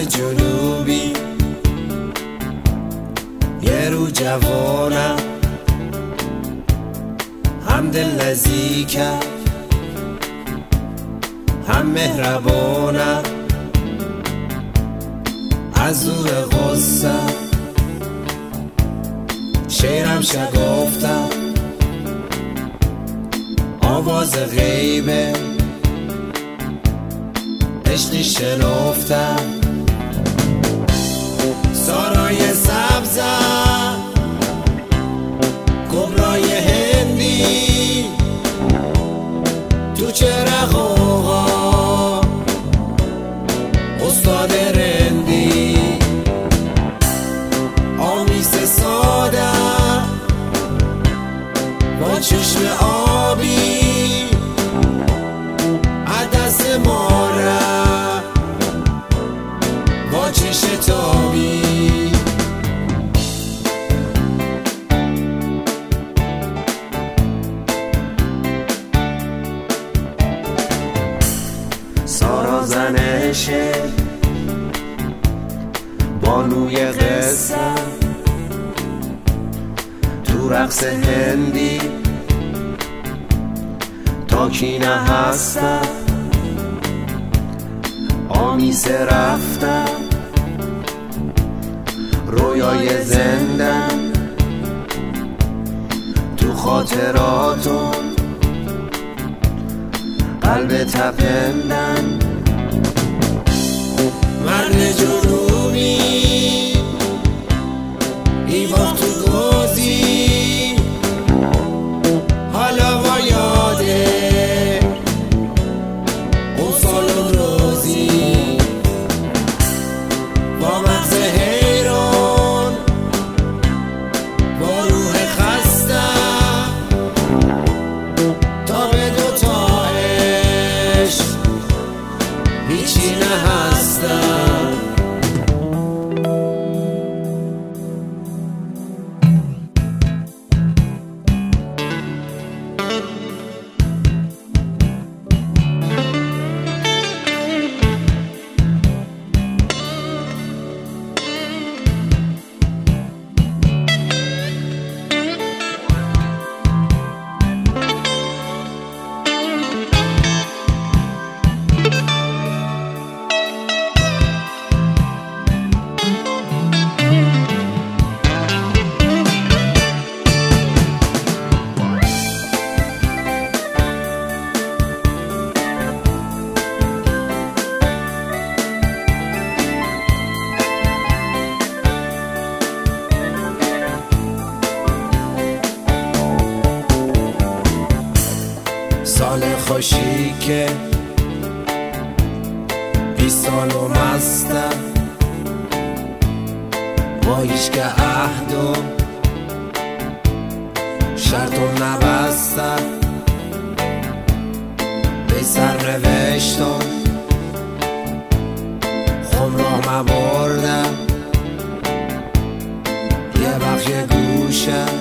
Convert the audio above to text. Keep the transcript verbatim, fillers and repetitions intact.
جنوبی یه رو جوانم هم دل نزدیکم هم مهربانم از دور غصم شعرم شگفتم آواز غیبه عشقی شنفتم سارای سبزم کبرای هندی تو چرخ اوغا استاد رندی آمیس ساده با چشم آبی عدس ماره با چش تابی سارا زنشه بانوی قصه تو رقص هندی تا کی نه هستم آمیسه رفتم رویای زندن تو خاطراتون قلب تپندن مرد جنوبی ایوان تو گوزی حالا با یاده اون سال و روزی با مغز حیران با روح خسته تا به دوتا عشق هیچی نه هستم سال خوشی که بیست سال و مستم با هیچ که عهد و شرط و نبستم به سر نوشتم خم راه مبردم یه وقت یه گوشم